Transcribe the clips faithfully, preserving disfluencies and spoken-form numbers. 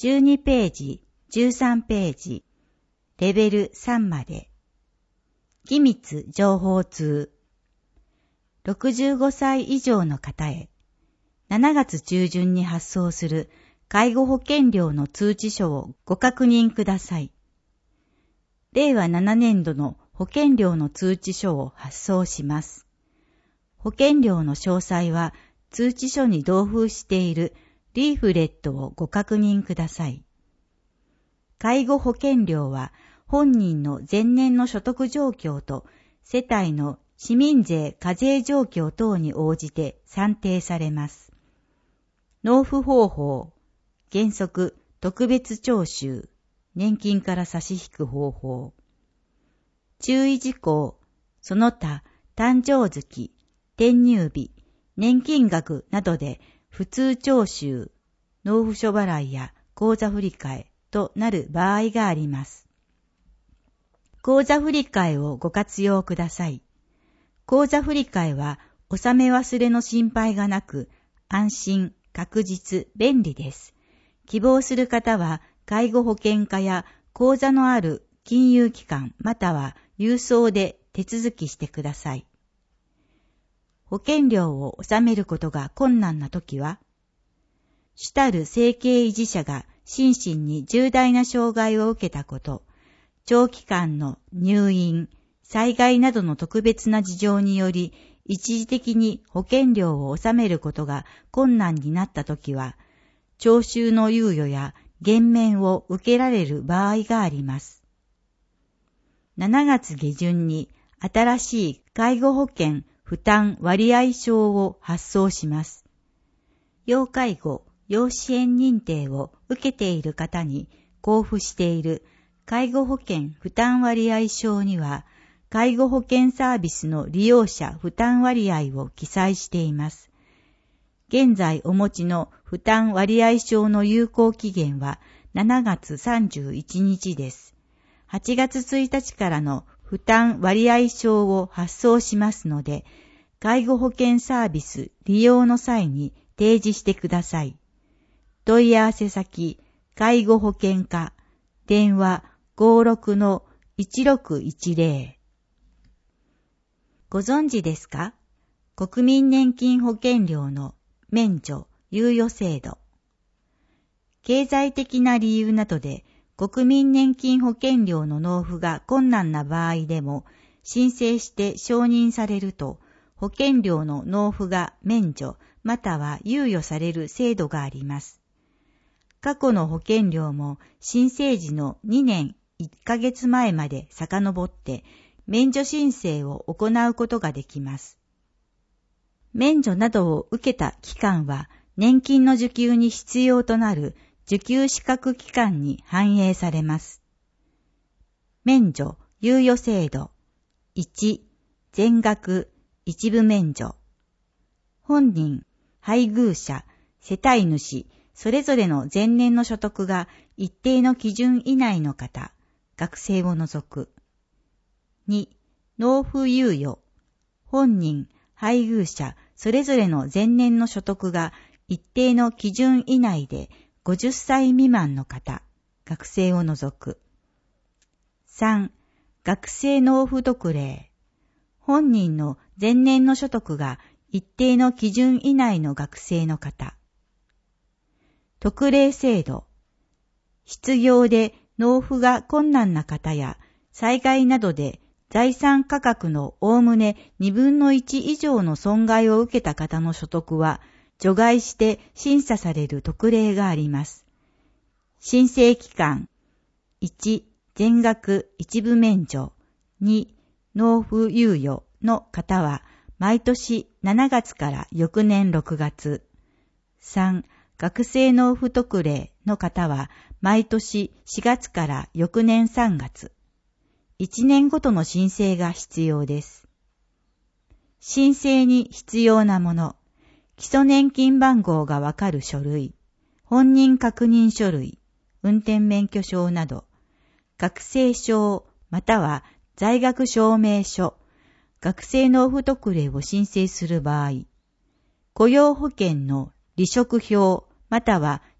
じゅうにページ、じゅうさんページ、レベルさんまで。機密情報通。ろくじゅうごさい以上の方へ、しちがつ中旬に発送する介護保険料の通知書をご確認ください。れいわななねんどの保険料の通知書を発送します。保険料の詳細は通知書に同封しているリーフレットをご確認ください。介護保険料は本人の前年の所得状況と世帯の市民税課税状況等に応じて算定されます。納付方法、原則、特別徴収、年金から差し引く方法。注意事項、その他、誕生月、転入日、年金額などで普通徴収、納付書払いや口座振替となる場合があります。口座振替をご活用ください。口座振替は納め忘れの心配がなく、安心、確実、便利です。希望する方は介護保険課や口座のある金融機関または郵送で手続きしてください。保険料を納めることが困難なときは、主たる生計維持者が心身に重大な障害を受けたこと、長期間の入院、災害などの特別な事情により一時的に保険料を納めることが困難になったときは、徴収の猶予や減免を受けられる場合があります。しちがつ下旬に新しい介護保険負担割合証を発送します。要介護、要支援認定を受けている方に交付している介護保険負担割合証には、介護保険サービスの利用者負担割合を記載しています。現在お持ちの負担割合証の有効期限はしちがつさんじゅういちにちです。はちがつついたちからの負担割合証を発送しますので、介護保険サービス利用の際に提示してください。問い合わせ先、介護保険課、電話 ごろくのいちろくいちぜろ。ご存知ですか？国民年金保険料の免除、猶予制度。経済的な理由などで国民年金保険料の納付が困難な場合でも申請して承認されると保険料の納付が免除または猶予される制度があります。過去の保険料も申請時のにねんいっかげつまえまで遡って免除申請を行うことができます。免除などを受けた期間は年金の受給に必要となる受給資格期間に反映されます。免除、猶予制度。いち、全額、一部免除。本人、配偶者、世帯主、それぞれの前年の所得が一定の基準以内の方、学生を除く。に、納付猶予。本人、配偶者、それぞれの前年の所得が一定の基準以内でごじゅっさい未満の方、学生を除く。さん、学生納付特例。本人の前年の所得が一定の基準以内の学生の方。特例制度。失業で納付が困難な方や災害などで財産価格のおおむねにぶんのいち以上の損害を受けた方の所得は除外して審査される特例があります。申請期間いち、全額一部免除に、納付猶予の方は毎年しちがつから翌年ろくがつさん、学生納付特例の方は毎年しがつから翌年さんがついちねんごとの申請が必要です。申請に必要なもの、基礎年金番号がわかる書類、本人確認書類、運転免許証など、学生証または在学証明書、学生納付特例を申請する場合、雇用保険の離職票または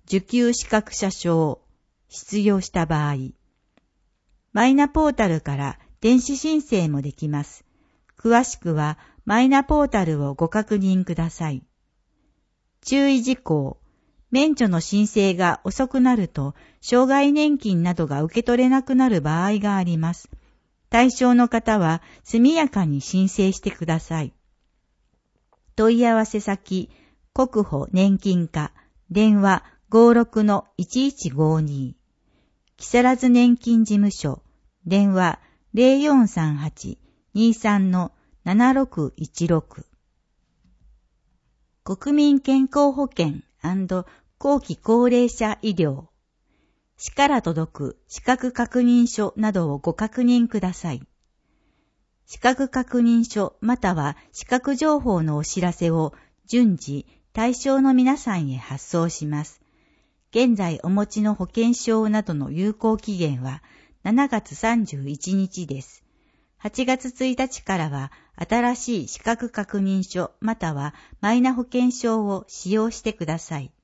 受給資格者証を必要した場合、マイナポータルから電子申請もできます。詳しくはマイナポータルをご確認ください。注意事項。免除の申請が遅くなると、障害年金などが受け取れなくなる場合があります。対象の方は速やかに申請してください。問い合わせ先、国保年金課、電話 ごろくのいちいちごに、木更津年金事務所、電話 ゼロよんさんはち にさんのななろくいちろく。国民健康保険&後期高齢者医療。市から届く資格確認書などをご確認ください。資格確認書または資格情報のお知らせを順次対象の皆さんへ発送します。現在お持ちの保険証などの有効期限はしちがつさんじゅういちにちです。はちがつついたちからは新しい資格確認書またはマイナ保険証を使用してください。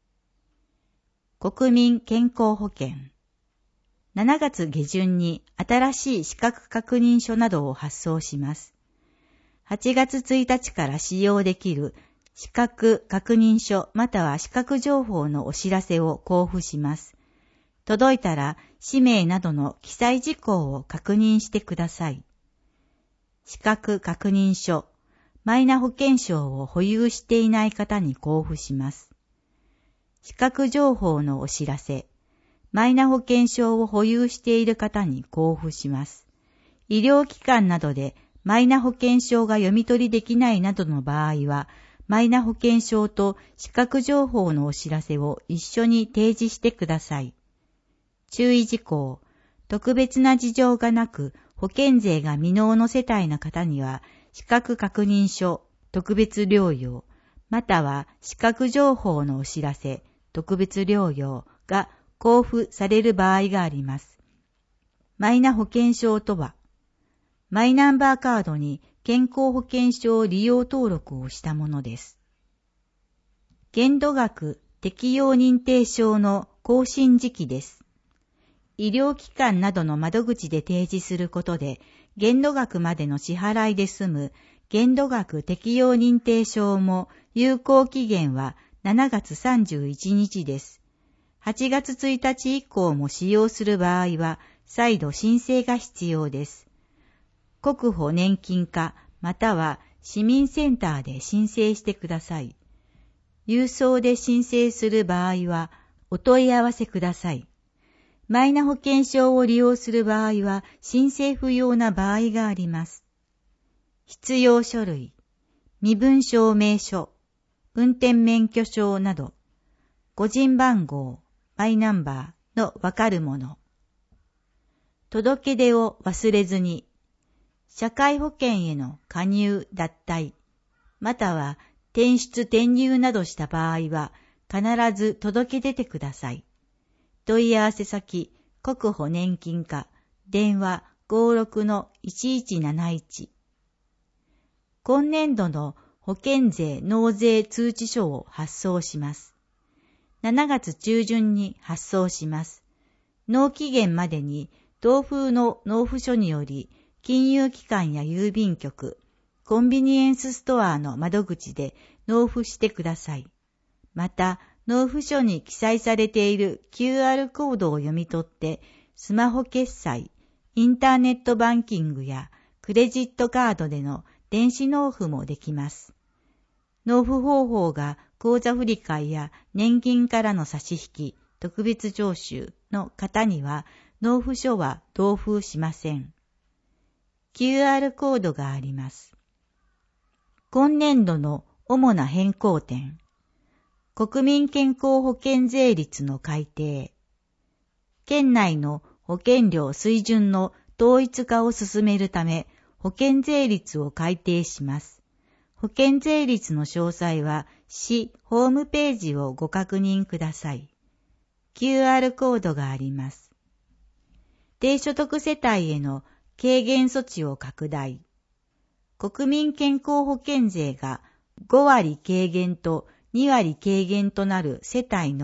国民健康保険。しちがつげじゅんに新しい資格確認書などを発送します。はちがつついたちから使用できる資格確認書または資格情報のお知らせを交付します。届いたら氏名などの記載事項を確認してください。資格確認書、マイナ保険証を保有していない方に交付します。資格情報のお知らせ、マイナ保険証を保有している方に交付します。医療機関などでマイナ保険証が読み取りできないなどの場合は、マイナ保険証と資格情報のお知らせを一緒に提示してください。注意事項、特別な事情がなく保険税が未納の世帯の方には、資格確認書、特別療養、または資格情報のお知らせ、特別療養が交付される場合があります。マイナ保険証とは、マイナンバーカードに健康保険証利用登録をしたものです。限度額適用認定証の更新時期です。医療機関などの窓口で提示することで、限度額までの支払いで済む限度額適用認定証も有効期限はしちがつさんじゅういちにちです。はちがつついたち以降も使用する場合は再度申請が必要です。国保年金課または市民センターで申請してください。郵送で申請する場合はお問い合わせください。マイナ保険証を利用する場合は申請不要な場合があります。必要書類、身分証明書、運転免許証など、個人番号、マイナンバーのわかるもの。届け出を忘れずに、社会保険への加入脱退、または転出転入などした場合は必ず届け出てください。問い合わせ先、国保年金課、電話 ごろくのいちいちなないち。今年度の保険税納税通知書を発送します。しちがつちゅうじゅんに発送します。納期限までに同封の納付書により、金融機関や郵便局、コンビニエンスストアの窓口で納付してください。また、納付書に記載されている キューアール コードを読み取って、スマホ決済、インターネットバンキングやクレジットカードでの電子納付もできます。納付方法が口座振替や年金からの差し引き、特別徴収の方には納付書は同封しません。キューアール コードがあります。今年度の主な変更点。国民健康保険税率の改定。県内の保険料水準の統一化を進めるため、保険税率を改定します。保険税率の詳細は市ホームページをご確認ください。キューアール コードがあります。低所得世帯への軽減措置を拡大。国民健康保険税がごわり軽減とにわり軽減となる世帯の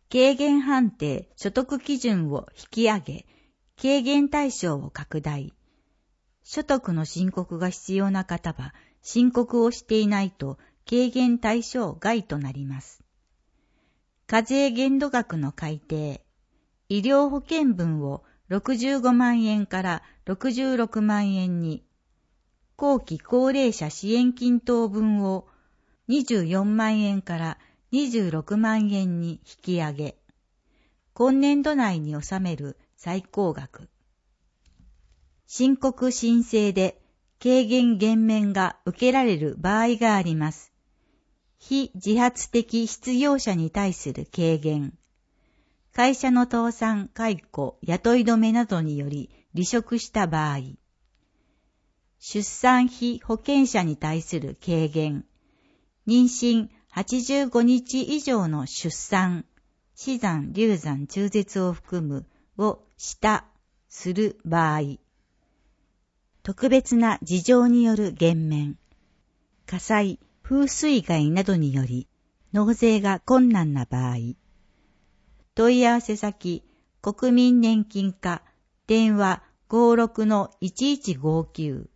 軽減判定所得基準を引き上げ、軽減対象を拡大。所得の申告が必要な方は、申告をしていないと軽減対象外となります。課税限度額の改定。医療保険分をろくじゅうごまんえんからろくじゅうろくまんえんに、後期高齢者支援金等分をにじゅうよんまんえんからにじゅうろくまんえんに引き上げ、今年度内に収める最高額。申告申請で軽減減免が受けられる場合があります。非自発的失業者に対する軽減。会社の倒産、解雇、雇い止めなどにより離職した場合。出産費保険者に対する軽減。妊娠はちじゅうごにち以上の出産、死産、流産、中絶を含むをした、する場合。特別な事情による減免。火災、風水害などにより納税が困難な場合。問い合わせ先、国民年金課、電話 ごろくのいちいちごきゅう。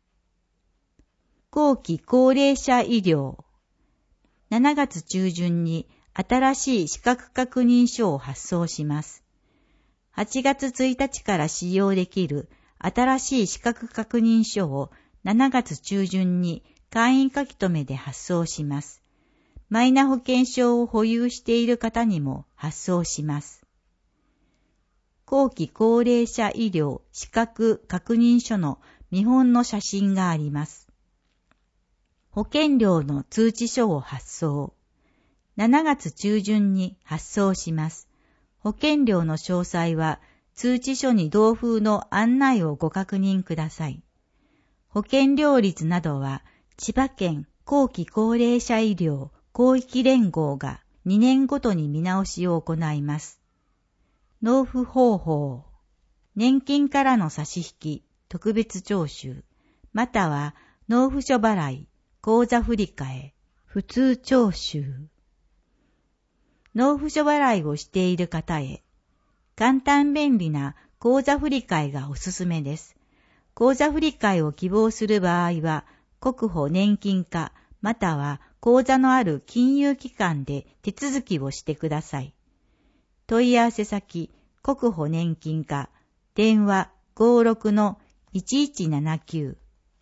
後期高齢者医療。しちがつ中旬に新しい資格確認書を発送します。はちがつついたちから使用できる新しい資格確認書をしちがつ中旬に簡易書き留めで発送します。マイナ保険証を保有している方にも発送します。後期高齢者医療資格確認書の見本の写真があります。保険料の通知書を発送。しちがつ中旬に発送します。保険料の詳細は通知書に同封の案内をご確認ください。保険料率などは千葉県後期高齢者医療広域連合がにねんごとに見直しを行います。納付方法。年金からの差し引き、特別徴収、または納付書払い、口座振替、普通徴収。納付書払いをしている方へ、簡単便利な口座振替がおすすめです。口座振替を希望する場合は、国保年金課、または口座のある金融機関で手続きをしてください。問い合わせ先、国保年金課、電話 ごろくのいちいちななきゅう。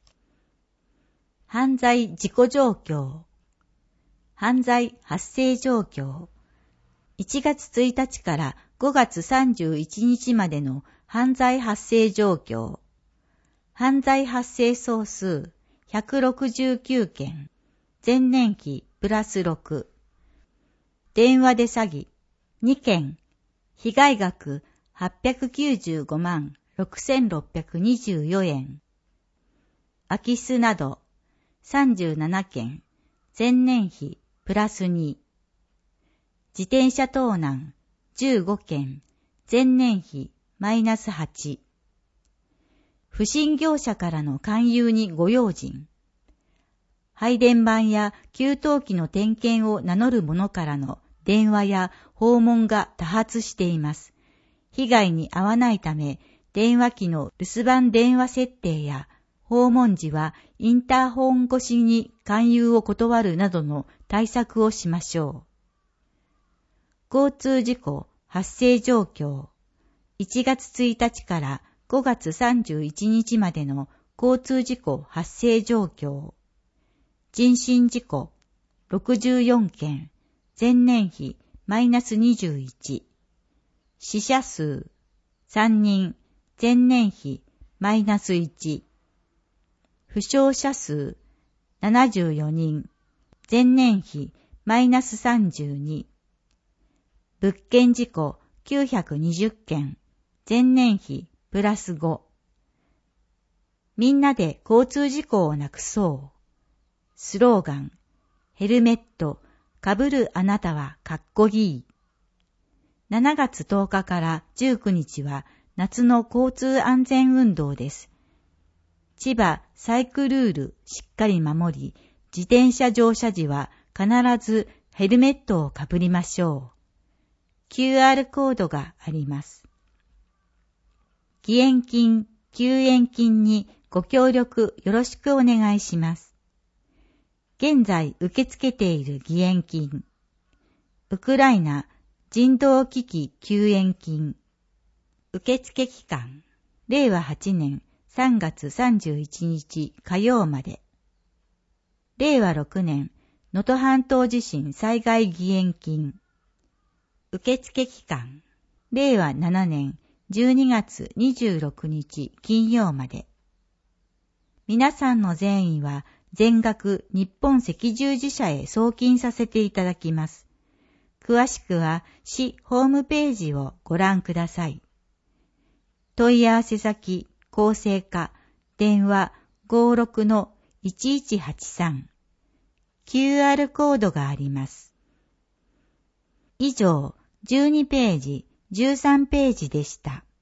犯罪事故状況。犯罪発生状況。いちがつついたちからごがつさんじゅういちにちまでの犯罪発生状況。犯罪発生総数ひゃくろくじゅうきゅうけん。前年比プラスろく。電話で詐欺にけん。被害額はっぴゃくきゅうじゅうごまんろくせんろっぴゃくにじゅうよえん。空き巣などさんじゅうななけん。前年比プラスに。自転車盗難じゅうごけん。前年比マイナスはち。不審業者からの勧誘にご用心。配電盤や給湯器の点検を名乗る者からの電話や訪問が多発しています。被害に遭わないため、電話機の留守番電話設定や訪問時はインターホン越しに勧誘を断るなどの対策をしましょう。交通事故発生状況。いちがつついたちからごがつさんじゅういちにちまでの交通事故発生状況。人身事故ろくじゅうよんけん。前年比マイナスにじゅういち。死者数さんにん。前年比マイナスいち。負傷者数ななじゅうよにん。前年比マイナスさんじゅうに。物件事故きゅうひゃくにじゅっけん。前年比プラスご。みんなで交通事故をなくそう。スローガン、ヘルメット、かぶるあなたはかっこいい。しちがつとおかからじゅうくにちは夏の交通安全運動です。千葉サイクルールしっかり守り、自転車乗車時は必ずヘルメットをかぶりましょう。 キューアール コードがあります。義援金、救援金にご協力よろしくお願いします。現在受け付けている義援金、ウクライナ人道危機救援金、受付期間、れいわはちねんさんがつさんじゅういちにち火曜まで。れいわろくねん能登半島地震災害義援金、受付期間、れいわななねんじゅうにがつにじゅうろくにち金曜まで。皆さんの善意は全額日本赤十字社へ送金させていただきます。詳しくは市ホームページをご覧ください。問い合わせ先、厚生課、電話 ごろくのいちいちはちさん。キューアール コードがあります。以上、じゅうにページ、じゅうさんページでした。